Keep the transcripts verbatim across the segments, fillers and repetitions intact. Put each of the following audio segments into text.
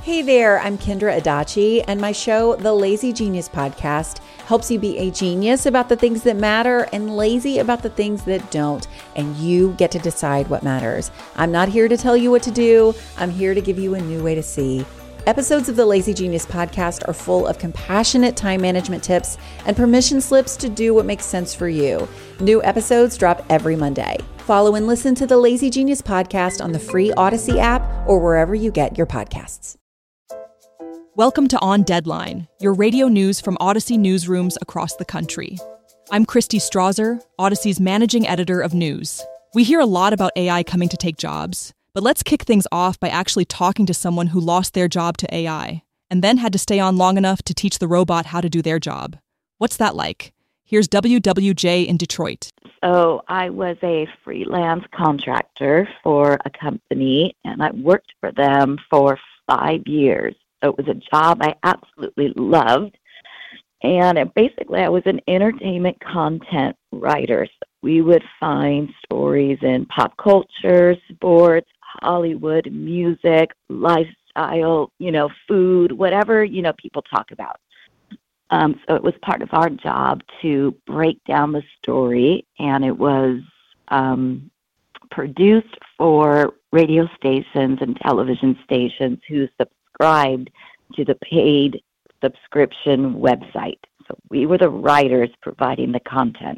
Hey there, I'm Kendra Adachi, and my show, The Lazy Genius Podcast, helps you be a genius about the things that matter and lazy about the things that don't, and you get to decide what matters. I'm not here to tell you what to do. I'm here to give you a new way to see. Episodes of the Lazy Genius Podcast are full of compassionate time management tips and permission slips to do what makes sense for you. New episodes drop every Monday. Follow and listen to the Lazy Genius Podcast on the free Odyssey app or wherever you get your podcasts. Welcome to On Deadline, your radio news from Odyssey newsrooms across the country. I'm Christy Strasser, Odyssey's managing editor of news. We hear a lot about A I coming to take jobs, but let's kick things off by actually talking to someone who lost their job to A I and then had to stay on long enough to teach the robot how to do their job. What's that like? Here's W W J in Detroit. So I was a freelance contractor for a company, and I worked for them for five years. So it was a job I absolutely loved. And it, basically, I was an entertainment content writer. So we would find stories in pop culture, sports, Hollywood, music, lifestyle, you know, food, whatever, you know, people talk about. Um, so it was part of our job to break down the story, and it was um, produced for radio stations and television stations who subscribed to the paid subscription website. So we were the writers providing the content.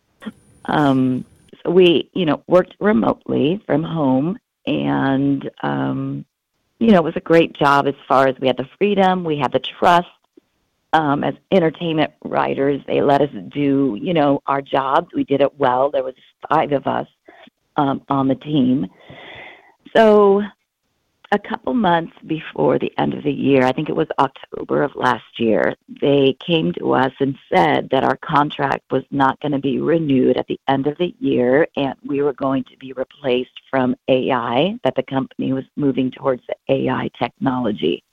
Um, so we, you know, worked remotely from home, and, um, you know, it was a great job as far as we had the freedom, we had the trust. Um, as entertainment writers, they let us do, you know, our jobs. We did it well. There was five of us um, on the team. So a couple months before the end of the year, I think it was October of last year, they came to us and said that our contract was not going to be renewed at the end of the year, and we were going to be replaced from A I, that the company was moving towards the A I technology.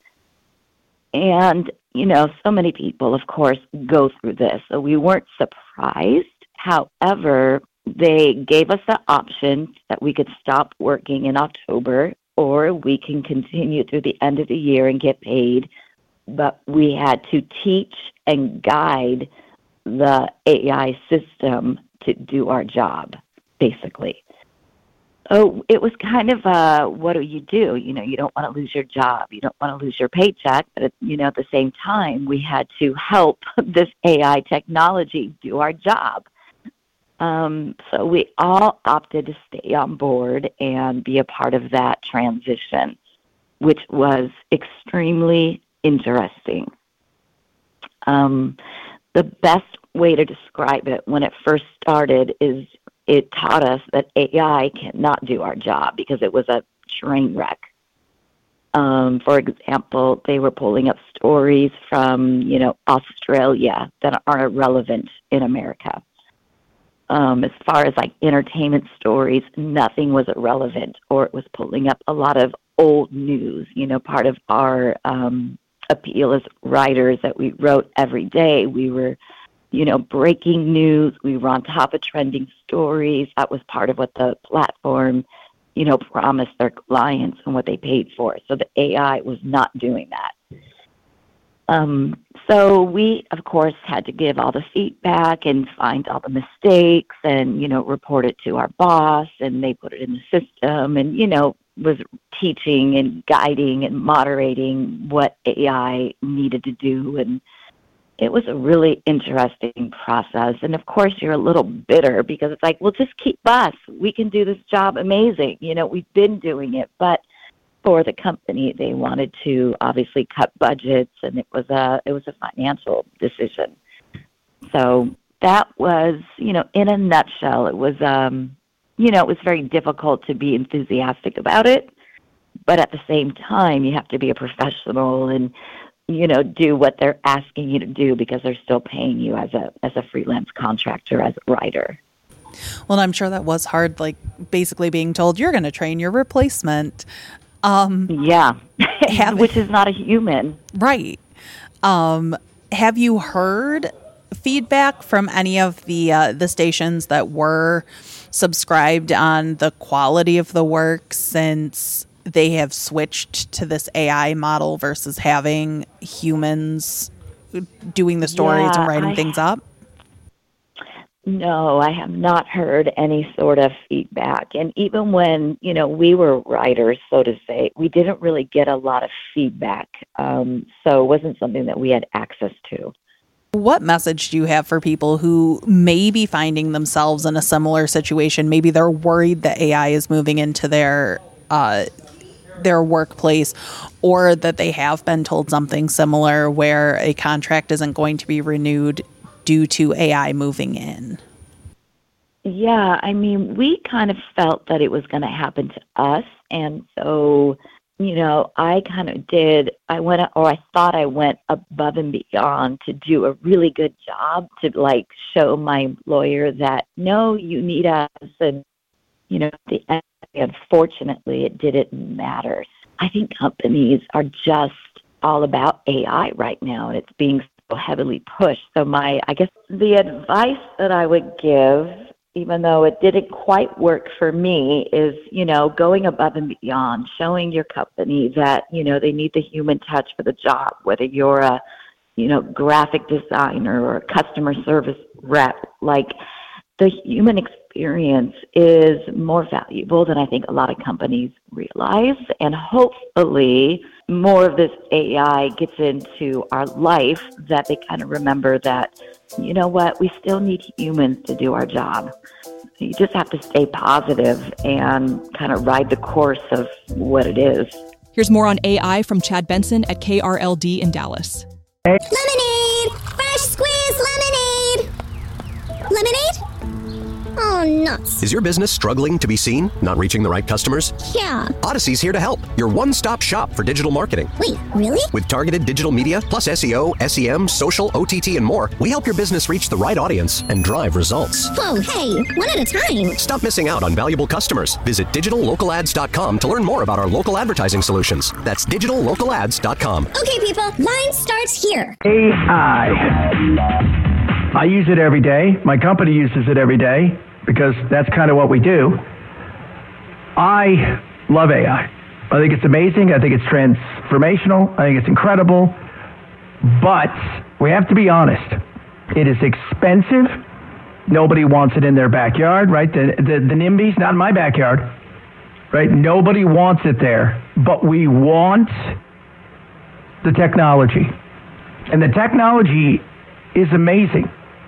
And, you know, so many people, of course, go through this, so we weren't surprised. However, they gave us the option that we could stop working in October, or we can continue through the end of the year and get paid, but we had to teach and guide the A I system to do our job, basically. Oh, it was kind of, uh, what do you do? You know, you don't want to lose your job. You don't want to lose your paycheck. But, at, you know, at the same time, we had to help this A I technology do our job. Um, so we all opted to stay on board and be a part of that transition, which was extremely interesting. Um, the best way to describe it when it first started is it taught us that A I cannot do our job because it was a train wreck. Um, for example, they were pulling up stories from, you know, Australia that are irrelevant in America. Um, as far as like entertainment stories, nothing was irrelevant, or it was pulling up a lot of old news. You know, part of our um, appeal as writers that we wrote every day, we were, you know, breaking news. We were on top of trending stories. That was part of what the platform, you know, promised their clients and what they paid for. So the A I was not doing that. Um, so we, of course, had to give all the feedback and find all the mistakes and, you know, report it to our boss, and they put it in the system and, you know, was teaching and guiding and moderating what A I needed to do. And it was a really interesting process. And, of course, you're a little bitter because it's like, well, just keep us. We can do this job amazing. You know, we've been doing it. But for the company, they wanted to obviously cut budgets, and it was a it was a financial decision. So that was, you know, in a nutshell, it was, um, you know, it was very difficult to be enthusiastic about it. But at the same time, you have to be a professional and, you know, do what they're asking you to do because they're still paying you as a as a freelance contractor, as a writer. Well, I'm sure that was hard, like basically being told you're going to train your replacement. Um, yeah, have, which is not a human. Right. Um, have you heard feedback from any of the uh, the stations that were subscribed on the quality of the work since they have switched to this A I model versus having humans doing the stories Yeah, and writing I, things up? No, I have not heard any sort of feedback. And even when, you know, we were writers, so to say, we didn't really get a lot of feedback. Um, so it wasn't something that we had access to. What message do you have for people who may be finding themselves in a similar situation? Maybe they're worried that A I is moving into their uh, their workplace, or that they have been told something similar where a contract isn't going to be renewed due to A I moving in? Yeah, I mean, we kind of felt that it was going to happen to us. And so, you know, I kind of did, I went, or I thought I went above and beyond to do a really good job to like show my employer that, no, you need us. And, you know, at the end, unfortunately, it didn't matter. I think companies are just all about A I right now, and it's being so heavily pushed. So my, I guess the advice that I would give, even though it didn't quite work for me, is, you know, going above and beyond, showing your company that, you know, they need the human touch for the job, whether you're a, you know, graphic designer or a customer service rep. Like, the human experience is more valuable than I think a lot of companies realize. And hopefully more of this A I gets into our life, that they kind of remember that, you know what, we still need humans to do our job. You just have to stay positive and kind of ride the course of what it is. Here's more on A I from Chad Benson at K R L D in Dallas. Lemonade! Fresh squeezed lemonade! Lemonade? Oh, nuts. Is your business struggling to be seen? Not reaching the right customers? Yeah. Odyssey's here to help. Your one-stop shop for digital marketing. Wait, really? With targeted digital media, plus S E O, S E M, social, O T T, and more, we help your business reach the right audience and drive results. Whoa, hey, one at a time. Stop missing out on valuable customers. Visit digital local ads dot com to learn more about our local advertising solutions. That's digital local ads dot com. Okay, people, line starts here. A I. I use it every day. My company uses it every day because that's kind of what we do. I love A I. I think it's amazing. I think it's transformational. I think it's incredible. But we have to be honest. It is expensive. Nobody wants it in their backyard, right? The, the, the NIMBY's not in my backyard, right? Nobody wants it there. But we want the technology. And the technology is amazing.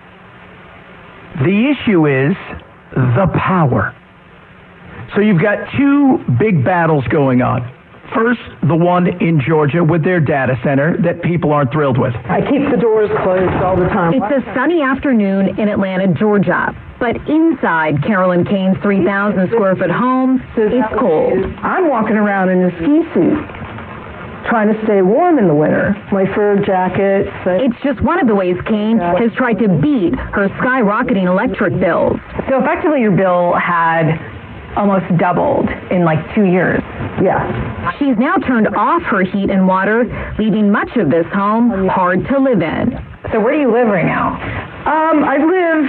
The issue is the power. So you've got two big battles going on. First, the one in Georgia with their data center that people aren't thrilled with. I keep the doors closed all the time. It's a sunny afternoon in Atlanta, Georgia. But inside Carolyn Kane's three thousand square foot home, it's cold. I'm walking around in a ski suit, trying to stay warm in the winter. My fur jacket. It's just one of the ways Kane has tried to beat her skyrocketing electric bills. So effectively your bill had almost doubled in like two years. Yeah. She's now turned off her heat and water, leaving much of this home hard to live in. So where do you live right now? Um, I live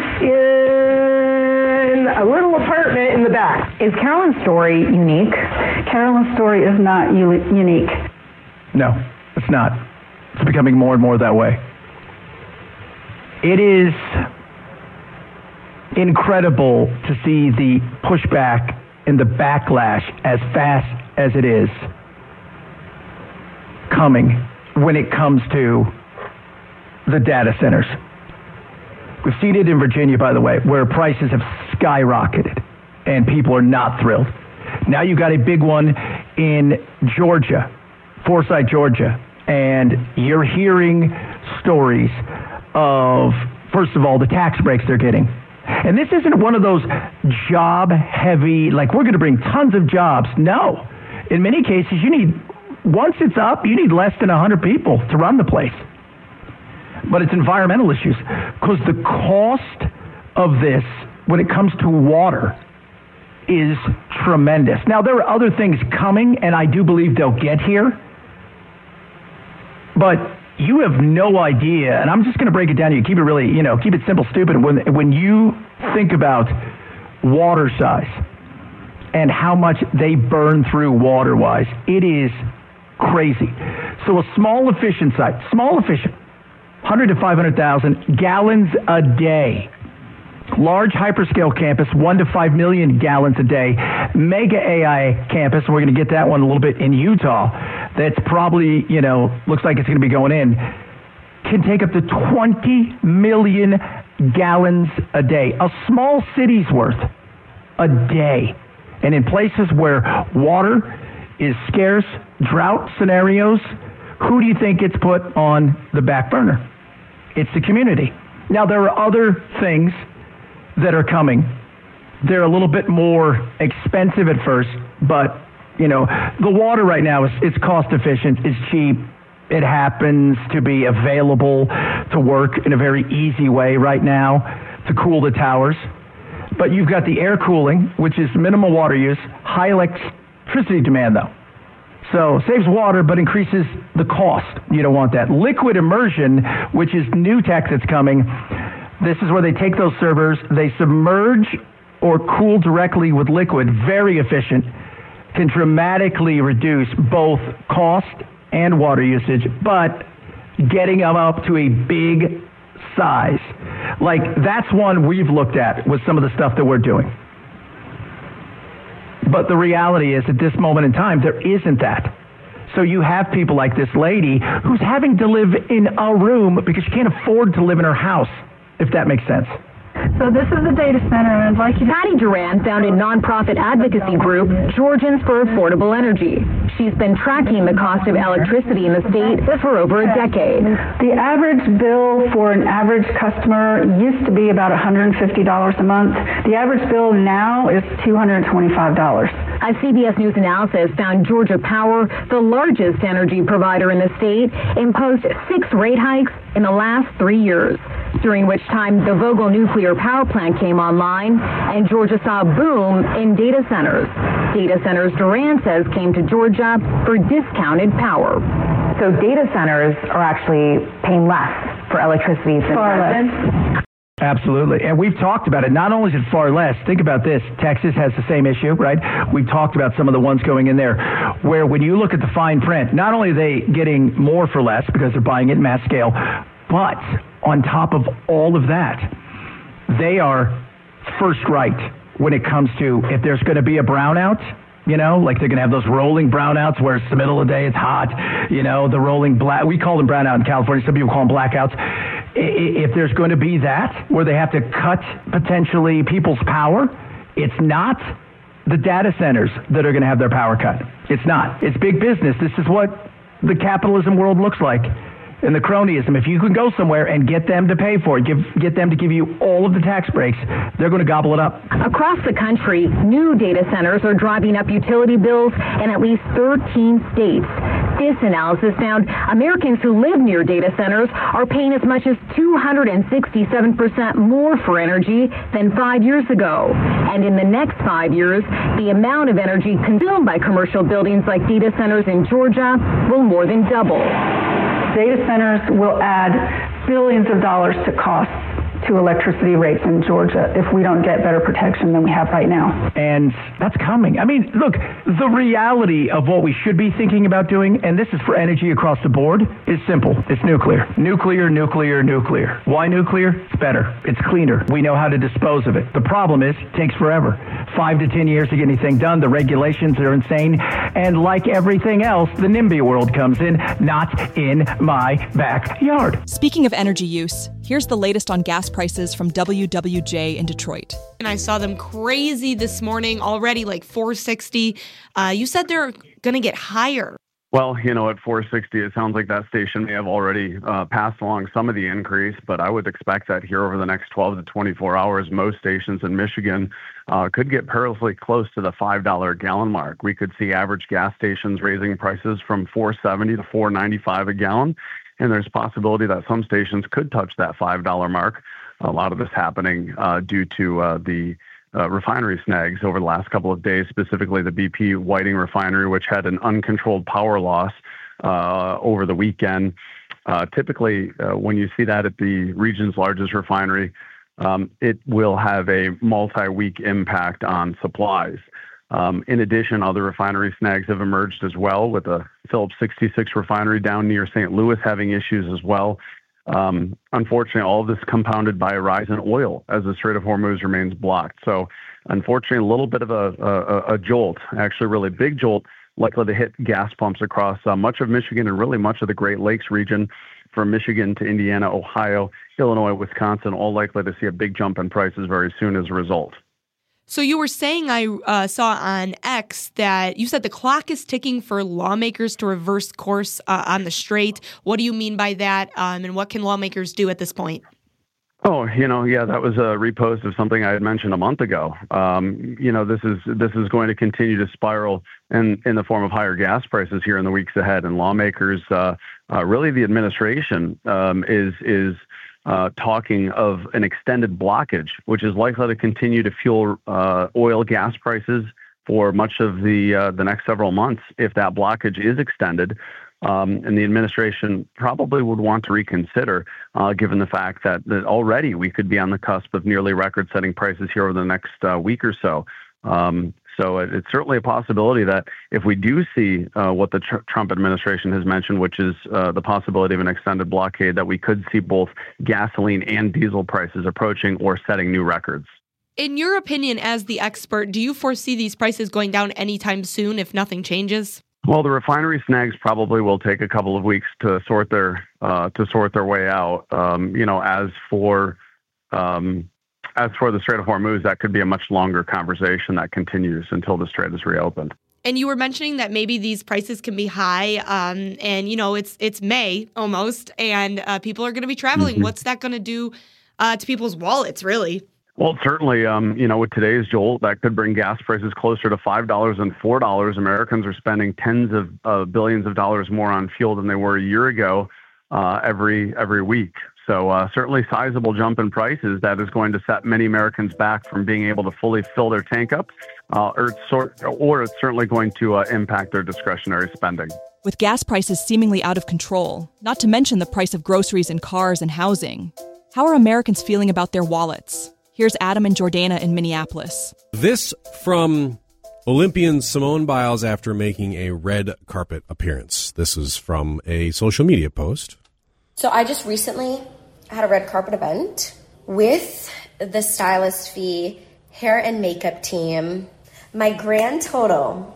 in a little apartment in the back. Is Carolyn's story unique? Carolyn's story is not u- unique. No, it's not. It's becoming more and more that way. It is incredible to see the pushback and the backlash as fast as it is coming when it comes to the data centers. We've seen it in Virginia, by the way, where prices have skyrocketed and people are not thrilled. Now you've got a big one in Georgia, Forsyth, Georgia, and you're hearing stories of, first of all, the tax breaks they're getting. And this isn't one of those job-heavy, like we're going to bring tons of jobs. No. In many cases, you need, once it's up, you need less than one hundred people to run the place. But it's environmental issues, because the cost of this, when it comes to water, is tremendous. Now, there are other things coming, and I do believe they'll get here. But you have no idea, and I'm just going to break it down to you. Keep it really, you know, keep it simple, stupid. When when you think about water size, and how much they burn through water-wise. It is crazy. So a small efficient site, small efficient, one hundred to five hundred thousand gallons a day. Large hyperscale campus, one to five million gallons a day. Mega A I campus, we're going to get that one a little bit in Utah. That's probably, you know, looks like it's going to be going in. Can take up to twenty million gallons a day. A small city's worth a day. And in places where water is scarce, drought scenarios, who do you think gets put on the back burner? It's the community. Now, there are other things that are coming. They're a little bit more expensive at first, but, you know, the water right now is it's cost efficient, it's cheap. It happens to be available to work in a very easy way right now to cool the towers. But you've got the air cooling, which is minimal water use, high electricity demand, though. So saves water, but increases the cost. You don't want that. Liquid immersion, which is new tech that's coming. This is where they take those servers, they submerge or cool directly with liquid, very efficient, can dramatically reduce both cost and water usage, but getting them up to a big size. Like, that's one we've looked at with some of the stuff that we're doing. But the reality is, at this moment in time, there isn't that. So you have people like this lady who's having to live in a room because she can't afford to live in her house, if that makes sense. So this is the data center, and I'd like you to... Patty Duran founded nonprofit advocacy group Georgians for Affordable Energy. She's been tracking the cost of electricity in the state for over a decade. The average bill for an average customer used to be about one hundred fifty dollars a month. The average bill now is two hundred twenty-five dollars. A C B S News analysis found Georgia Power, the largest energy provider in the state, imposed six rate hikes in the last three years, during which time the Vogtle nuclear power plant came online and Georgia saw a boom in data centers. Data centers, Duran says, came to Georgia for discounted power. So data centers are actually paying less for electricity than far less. Absolutely. And we've talked about it. Not only is it far less, think about this. Texas has the same issue, right? We've talked about some of the ones going in there where when you look at the fine print, not only are they getting more for less because they're buying it in mass scale, but on top of all of that, they are first right when it comes to if there's going to be a brownout. You know, like they're going to have those rolling brownouts where it's the middle of the day, it's hot, you know, the rolling black, we call them brownout in California, some people call them blackouts. If there's going to be that, where they have to cut potentially people's power, it's not the data centers that are going to have their power cut. It's not. It's big business. This is what the capitalism world looks like. And the cronyism, if you can go somewhere and get them to pay for it, give, get them to give you all of the tax breaks, they're going to gobble it up. Across the country, new data centers are driving up utility bills in at least thirteen states. This analysis found Americans who live near data centers are paying as much as two hundred sixty-seven percent more for energy than five years ago. And in the next five years, the amount of energy consumed by commercial buildings like data centers in Georgia will more than double. Data centers will add billions of dollars to costs to electricity rates in Georgia if we don't get better protection than we have right now. And that's coming. I mean, look, the reality of what we should be thinking about doing, and this is for energy across the board, is simple. It's nuclear. Nuclear, nuclear, nuclear. Why nuclear? It's better. It's cleaner. We know how to dispose of it. The problem is it takes forever. Five to ten years to get anything done. The regulations are insane. And like everything else, the NIMBY world comes in, not in my backyard. Speaking of energy use, here's the latest on gas prices from W W J in Detroit. And I saw them crazy this morning already, like four sixty. Uh, you said they're going to get higher. Well, you know, at four sixty, it sounds like that station may have already uh, passed along some of the increase, but I would expect that here over the next twelve to twenty-four hours, most stations in Michigan uh, could get perilously close to the five dollars a gallon mark. We could see average gas stations raising prices from four seventy to four ninety-five a gallon, and there's a possibility that some stations could touch that five dollars mark. A lot of this happening uh, due to uh, the Uh, refinery snags over the last couple of days, specifically the B P Whiting refinery, which had an uncontrolled power loss uh, over the weekend. Uh, typically, uh, when you see that at the region's largest refinery, um, it will have a multi-week impact on supplies. Um, in addition, other refinery snags have emerged as well, with the Phillips sixty-six refinery down near Saint Louis having issues as well. Um, unfortunately, all of this compounded by a rise in oil as the Strait of Hormuz remains blocked. So, unfortunately, a little bit of a, a, a jolt, actually a really big jolt, likely to hit gas pumps across uh, much of Michigan and really much of the Great Lakes region, from Michigan to Indiana, Ohio, Illinois, Wisconsin, all likely to see a big jump in prices very soon as a result. So you were saying, I uh, saw on X that you said the clock is ticking for lawmakers to reverse course uh, on the strait. What do you mean by that, um, and what can lawmakers do at this point? Oh, you know, yeah, that was a repost of something I had mentioned a month ago. Um, you know, this is this is going to continue to spiral in, in the form of higher gas prices here in the weeks ahead. And lawmakers, uh, uh, really the administration um, is is uh, talking of an extended blockage, which is likely to continue to fuel uh, oil gas prices for much of the uh, the next several months if that blockage is extended. Um, and the administration probably would want to reconsider, uh, given the fact that, that already we could be on the cusp of nearly record-setting prices here over the next uh, week or so. Um, so it, it's certainly a possibility that if we do see uh, what the tr- Trump administration has mentioned, which is uh, the possibility of an extended blockade, that we could see both gasoline and diesel prices approaching or setting new records. In your opinion, as the expert, do you foresee these prices going down anytime soon if nothing changes? Well, the refinery snags probably will take a couple of weeks to sort their uh, to sort their way out. Um, you know, as for um, as for the Strait of Hormuz, that could be a much longer conversation that continues until the strait is reopened. And you were mentioning that maybe these prices can be high, um, and you know, it's it's May almost, and uh, people are going to be traveling. Mm-hmm. What's that going to do uh, to people's wallets, really? Well, certainly, um, you know, with today's jolt, that could bring gas prices closer to five dollars and four dollars. Americans are spending tens of uh, billions of dollars more on fuel than they were a year ago uh, every every week. So uh, certainly sizable jump in prices that is going to set many Americans back from being able to fully fill their tank up, uh, or, it's sort, or it's certainly going to uh, impact their discretionary spending. With gas prices seemingly out of control, not to mention the price of groceries and cars and housing, how are Americans feeling about their wallets? Here's Adam and Jordana in Minneapolis. This from Olympian Simone Biles after making a red carpet appearance. This is from a social media post. So I just recently had a red carpet event with the Stylist Fee hair and makeup team. My grand total,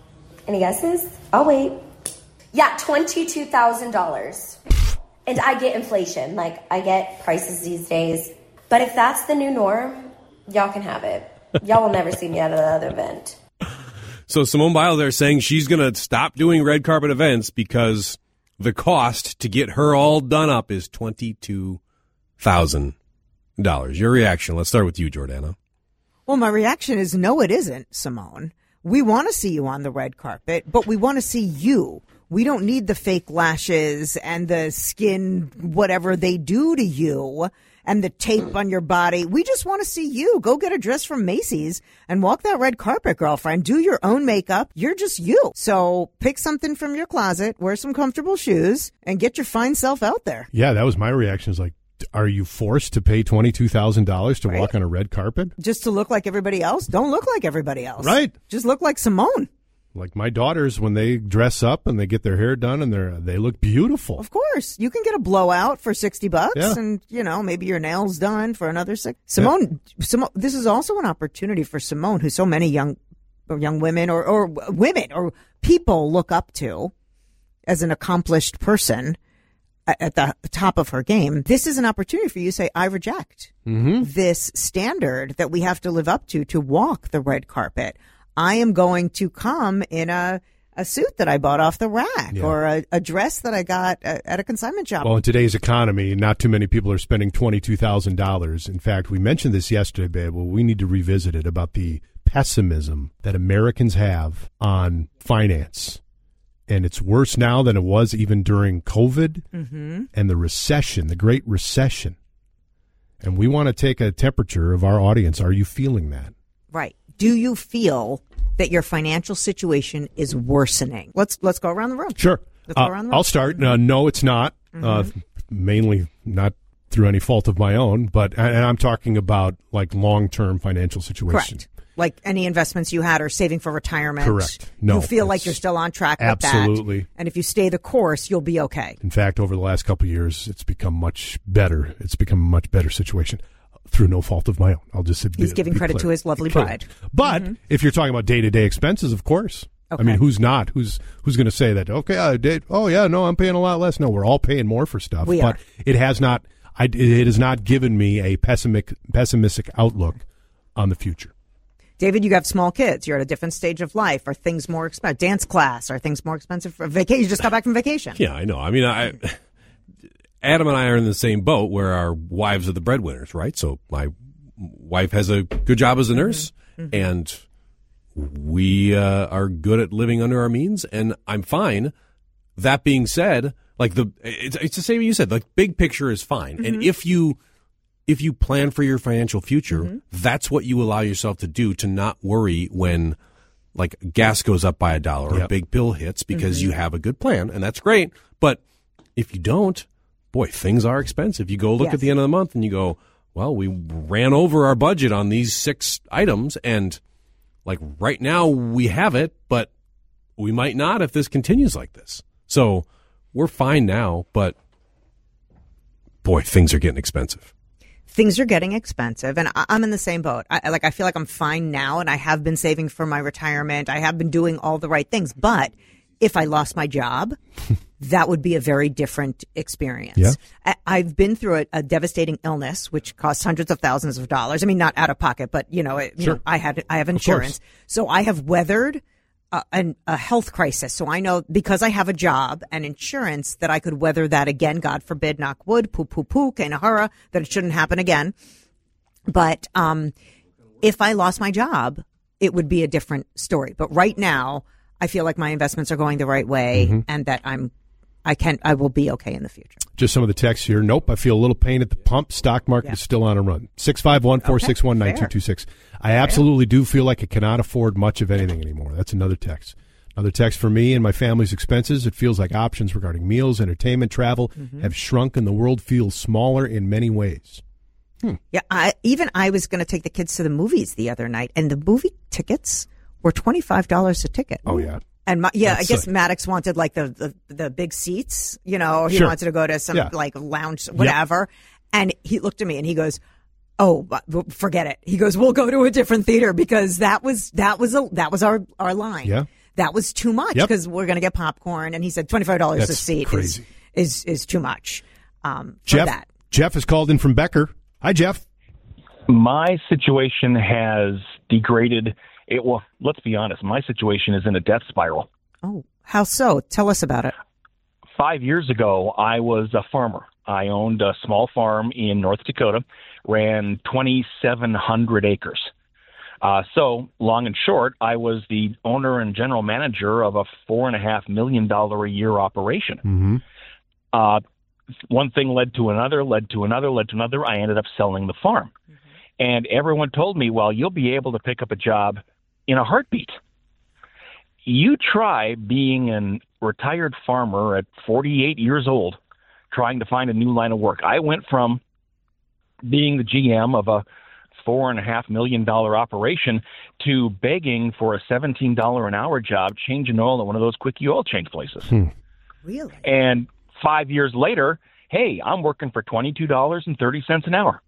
any guesses? I'll wait. Yeah, twenty-two thousand dollars. And I get inflation. Like, I get prices these days. But if that's the new norm, y'all can have it. Y'all will never see me at another event. So Simone Biles there saying she's going to stop doing red carpet events because the cost to get her all done up is twenty-two thousand dollars. Your reaction? Let's start with you, Jordana. Well, my reaction is no, it isn't, Simone. We want to see you on the red carpet, but we want to see you. We don't need the fake lashes and the skin, whatever they do to you, and the tape on your body. We just want to see you. Go get a dress from Macy's and walk that red carpet, girlfriend. Do your own makeup. You're just you. So pick something from your closet, wear some comfortable shoes, and get your fine self out there. Yeah, that was my reaction. Is like, are you forced to pay twenty-two thousand dollars to right. walk on a red carpet? Just to look like everybody else? Don't look like everybody else. Right. Just look like Simone. Like my daughters, when they dress up and they get their hair done and they they look beautiful. Of course. You can get a blowout for sixty bucks yeah. and, you know, maybe your nails done for another six. Simone, yeah. Simone, this is also an opportunity for Simone, who so many young young women or, or women or people look up to as an accomplished person at the top of her game. This is an opportunity for you to say, I reject mm-hmm. this standard that we have to live up to to walk the red carpet. I am going to come in a, a suit that I bought off the rack yeah. or a, a dress that I got at a consignment shop. Well, in today's economy, not too many people are spending twenty-two thousand dollars. In fact, we mentioned this yesterday, babe. Well, we need to revisit it about the pessimism that Americans have on finance. And it's worse now than it was even during COVID mm-hmm. and the recession, the Great Recession. And we want to take a temperature of our audience. Are you feeling that? Right. Do you feel that your financial situation is worsening? Let's let's go around the room. Sure. Let's go uh, around the room. I'll start. Uh, no, it's not. Mm-hmm. Uh, mainly not through any fault of my own, but and I'm talking about like long-term financial situation. Correct. Like any investments you had or saving for retirement. Correct. No, you feel like you're still on track with that. Absolutely. And if you stay the course, you'll be okay. In fact, over the last couple of years, it's become much better. It's become a much better situation through no fault of my own. I'll just say, He's giving credit clear. to his lovely Clear. bride. But Mm-hmm. if you're talking about day-to-day expenses, of course. Okay. I mean, who's not? Who's who's going to say that? Okay, I did. Oh yeah, no, I'm paying a lot less. No, we're all paying more for stuff. We but are. it has not. I, it has not given me a pessimistic pessimistic outlook on the future. David, you have small kids. You're at a different stage of life. Are things more expensive? Dance class? Are things more expensive for vacation? You just got back from vacation. Yeah, I know. I mean, I, Adam and I are in the same boat where our wives are the breadwinners, right? So my wife has a good job as a nurse, mm-hmm. and we uh, are good at living under our means, and I'm fine. That being said, like the it's, it's the same as you said. Like big picture is fine, mm-hmm. and if you if you plan for your financial future, mm-hmm. that's what you allow yourself to do, to not worry when like gas goes up by a dollar or Yep. a big bill hits, because Mm-hmm. you have a good plan, and that's great. But if you don't, boy, things are expensive. You go look Yes. at the end of the month and you go, well, we ran over our budget on these six items, and like right now we have it, but we might not if this continues like this. So we're fine now, but boy, things are getting expensive. Things are getting expensive, and I- I'm in the same boat. I, like I feel like I'm fine now, and I have been saving for my retirement. I have been doing all the right things. But if I lost my job, that would be a very different experience. Yeah. I, I've been through a, a devastating illness, which costs hundreds of thousands of dollars. I mean, not out of pocket, but you know, it, you Sure. know I had I have insurance, so I have weathered a, an, a health crisis. So I know because I have a job and insurance that I could weather that again. God forbid, knock wood, poop, poop, poop, kanahara, that it shouldn't happen again. But um, if I lost my job, it would be a different story. But right now, I feel like my investments are going the right way, Mm-hmm. and that I'm, I can, I will be okay in the future. Just some of the texts here. Nope, I feel a little pain at the pump. Stock market Yeah. is still on a run. six five one, four six one, nine two two six. I absolutely do feel like I cannot afford much of anything anymore. That's another text. Another text for me and my family's expenses. It feels like options regarding meals, entertainment, travel Mm-hmm. have shrunk, and the world feels smaller in many ways. Yeah, I, even I was going to take the kids to the movies the other night, and the movie tickets were twenty-five dollars a ticket. Oh, yeah. And my, yeah, That's I guess a- Maddox wanted like the, the, the big seats, you know, he Sure. wanted to go to some Yeah. like lounge, whatever. And he looked at me and he goes, "Oh, but forget it." He goes, "We'll go to a different theater because that was, that was a, that was our, our line. Yeah. That was too much Yep. because we're going to get popcorn." And he said twenty-five dollars a That's seat crazy. is, is, is too much. Um, for Jeff, that. Jeff is called in from Becker. Hi, Jeff. My situation has degraded. It, well, let's be honest. My situation is in a death spiral. Oh, how so? Tell us about it. Five years ago, I was a farmer. I owned a small farm in North Dakota, ran twenty-seven hundred acres. Uh, so, long and short, I was the owner and general manager of a four and a half million dollar a year operation. Mm-hmm. Uh, one thing led to another, led to another, led to another. I ended up selling the farm. And everyone told me, well, you'll be able to pick up a job in a heartbeat. You try being a retired farmer at forty-eight years old, trying to find a new line of work. I went from being the G M of a four and a half million dollar operation to begging for a seventeen dollars an hour job, changing oil at one of those quickie oil change places. Hmm. Really? And five years later, hey, I'm working for twenty-two dollars and thirty cents an hour.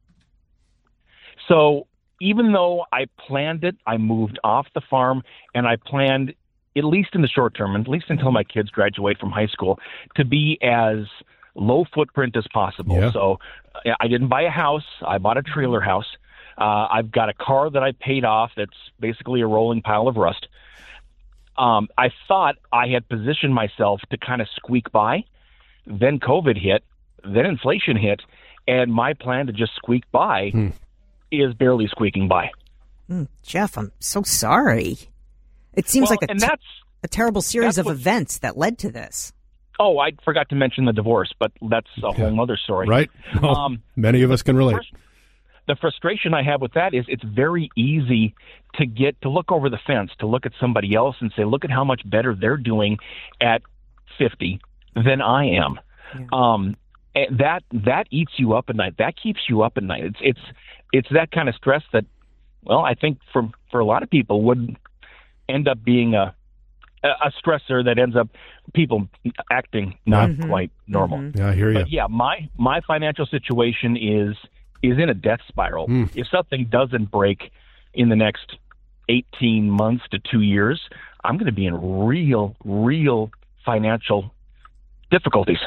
So even though I planned it, I moved off the farm, and I planned, at least in the short term, at least until my kids graduate from high school, to be as low footprint as possible. Yeah. So uh, I didn't buy a house. I bought a trailer house. Uh, I've got a car that I paid off that's basically a rolling pile of rust. Um, I thought I had positioned myself to kind of squeak by. Then COVID hit. Then inflation hit. And my plan to just squeak by Hmm. is barely squeaking by. Mm, Jeff, I'm so sorry. It seems Well, like a, and t- that's- a terrible series that's of what- events that led to this. Oh, I forgot to mention the divorce, but that's a Yeah. whole other story. Right? Oh, Um, many of us can relate. The frustration I have with that is it's very easy to get to look over the fence, to look at somebody else and say, look at how much better they're doing at fifty than I am. Yeah. Um, and that that eats you up at night. That keeps you up at night. It's it's it's that kind of stress that well, I think for for a lot of people would end up being a a stressor that ends up people acting not mm-hmm. quite normal. Mm-hmm. Yeah, I hear you. But yeah, my my financial situation is is in a death spiral. Mm. If something doesn't break in the next eighteen months to two years, I'm going to be in real, real financial difficulties.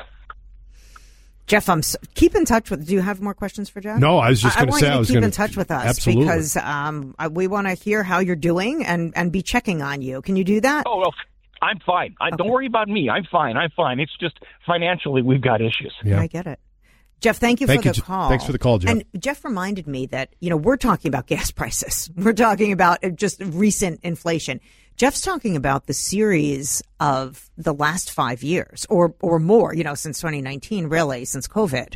Jeff, I'm so, keep in touch with. Do you have more questions for Jeff? No, I was just going to say I I was keep gonna, in touch with us absolutely. because um, I, we want to hear how you're doing and and be checking on you. Can you do that? Oh, well, I'm fine. I, okay. Don't worry about me. I'm fine. I'm fine. It's just financially we've got issues. Yeah, I get it. Jeff, thank you thank for you, the call. Thanks for the call, Jeff. And Jeff reminded me that, you know, we're talking about gas prices. We're talking about just recent inflation. Jeff's talking about the series of the last five years or or more, you know, since twenty nineteen, really, since COVID.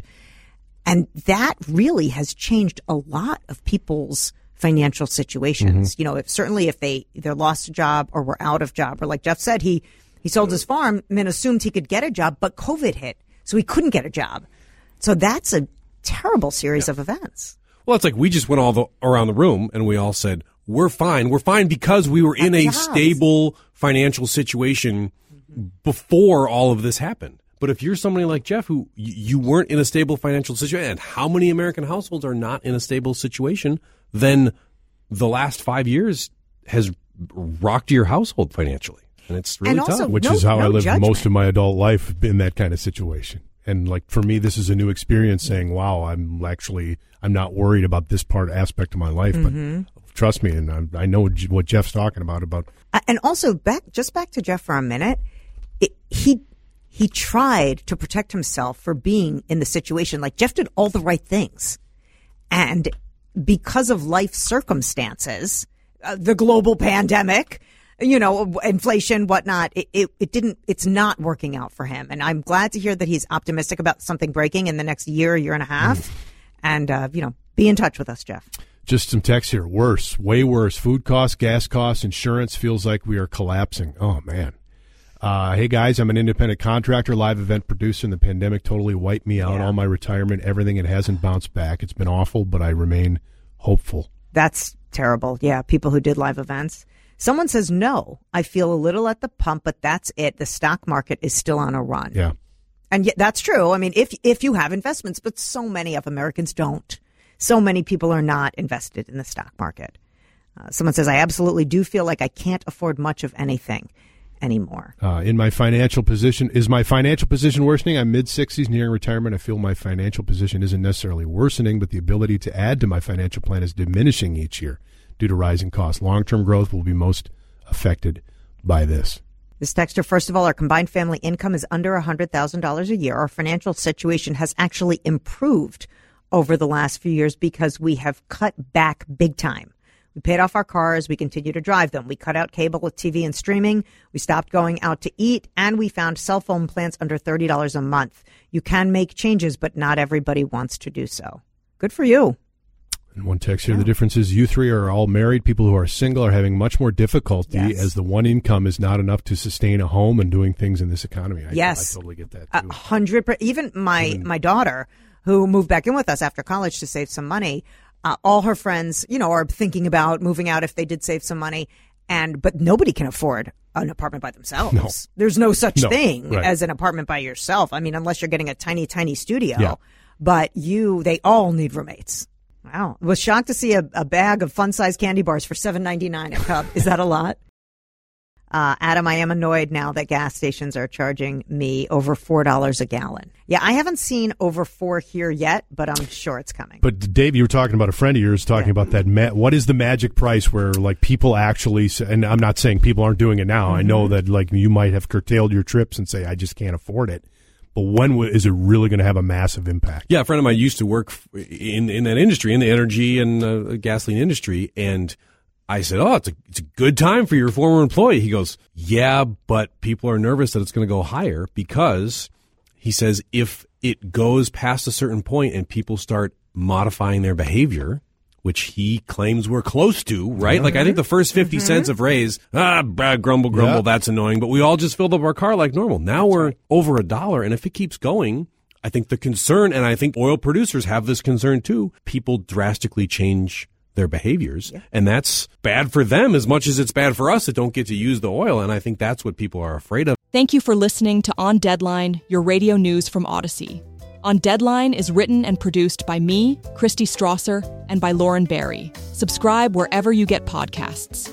And that really has changed a lot of people's financial situations. Mm-hmm. You know, if, certainly if they either lost a job or were out of job, or like Jeff said, he, he sold his farm and assumed he could get a job, but COVID hit, so he couldn't get a job. So that's a terrible series yeah. of events. Well, it's like we just went all the, around the room and we all said, we're fine. We're fine because we were in a jobs. stable financial situation mm-hmm. before all of this happened. But if you're somebody like Jeff, who you weren't in a stable financial situation, and how many American households are not in a stable situation, then the last five years has rocked your household financially. And it's really and tough. Also, Which no, is how no I lived judgment. most of my adult life in that kind of situation. And like for me, this is a new experience saying, wow, I'm actually, I'm not worried about this part aspect of my life. Mm-hmm. But trust me, and I, I know what Jeff's talking about. about. And also, back just back to Jeff for a minute, it, he he tried to protect himself for being in the situation. Like Jeff did all the right things. And because of life circumstances, uh, the global pandemic, you know, inflation, whatnot, it, it, it didn't, it's not working out for him. And I'm glad to hear that he's optimistic about something breaking in the next year, year and a half. Mm. And, uh, you know, be in touch with us, Jeff. Just some text here. Worse, way worse. Food costs, gas costs, insurance feels like we are collapsing. Oh, man. Uh, hey, guys, I'm an independent contractor, live event producer, and the pandemic totally wiped me out. Yeah. All my retirement, everything. It hasn't bounced back. It's been awful, but I remain hopeful. That's terrible. Yeah, people who did live events. Someone says, no, I feel a little at the pump, but that's it. The stock market is still on a run. Yeah. And yet that's true. I mean, if if you have investments, but so many of Americans don't. So many people are not invested in the stock market. Uh, someone says, I absolutely do feel like I can't afford much of anything anymore. Uh, in my financial position, is my financial position worsening? I'm mid sixties, nearing retirement. I feel my financial position isn't necessarily worsening, but the ability to add to my financial plan is diminishing each year due to rising costs. Long-term growth will be most affected by this. This texter, first of all, our combined family income is under one hundred thousand dollars a year. Our financial situation has actually improved over the last few years because we have cut back big time. We paid off our cars. We continue to drive them. We cut out cable, T V, and streaming. We stopped going out to eat, and we found cell phone plans under thirty dollars a month. You can make changes, but not everybody wants to do so. Good for you. And one text here, yeah. The difference is you three are all married. People who are single are having much more difficulty yes. as the one income is not enough to sustain a home and doing things in this economy. I, yes. I totally get that, too. A hundred percent. Even my, Even, my daughter, who moved back in with us after college to save some money, Uh, all her friends, you know, are thinking about moving out if they did save some money, and but nobody can afford an apartment by themselves. No. There's no such no, thing right. as an apartment by yourself. I mean, unless you're getting a tiny, tiny studio. Yeah. But you, they all need roommates. Wow, was shocked to see a, a bag of fun-sized candy bars for seven ninety-nine at Cub. Is that a lot? Uh, Adam, I am annoyed now that gas stations are charging me over four dollars a gallon. Yeah, I haven't seen over four here yet, but I'm sure it's coming. But Dave, you were talking about a friend of yours talking yeah. about that. Ma- what is the magic price where like people actually, and I'm not saying people aren't doing it now. Mm-hmm. I know that like you might have curtailed your trips and say, I just can't afford it. But when w- is it really going to have a massive impact? Yeah, a friend of mine used to work in, in that industry, in the energy and uh, gasoline industry, and I said, oh, it's a, it's a good time for your former employee. He goes, yeah, but people are nervous that it's going to go higher because he says if it goes past a certain point and people start modifying their behavior, which he claims we're close to, right? Mm-hmm. Like I think the first fifty mm-hmm. cents of raise, ah, grumble, grumble, yeah. that's annoying. But we all just filled up our car like normal. Now that's we're right. over a dollar. And if it keeps going, I think the concern, and I think oil producers have this concern too, people drastically change their behaviors. Yeah. And that's bad for them as much as it's bad for us that don't get to use the oil. And I think that's what people are afraid of. Thank you for listening to On Deadline, your radio news from Odyssey. On Deadline is written and produced by me, Christy Strasser, and by Lauren Barry. Subscribe wherever you get podcasts.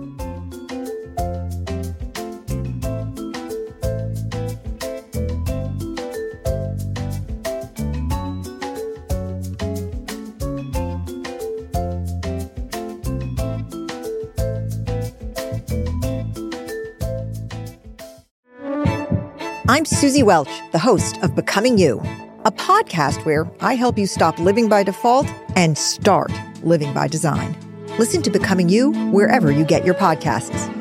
I'm Susie Welch, the host of Becoming You, a podcast where I help you stop living by default and start living by design. Listen to Becoming You wherever you get your podcasts.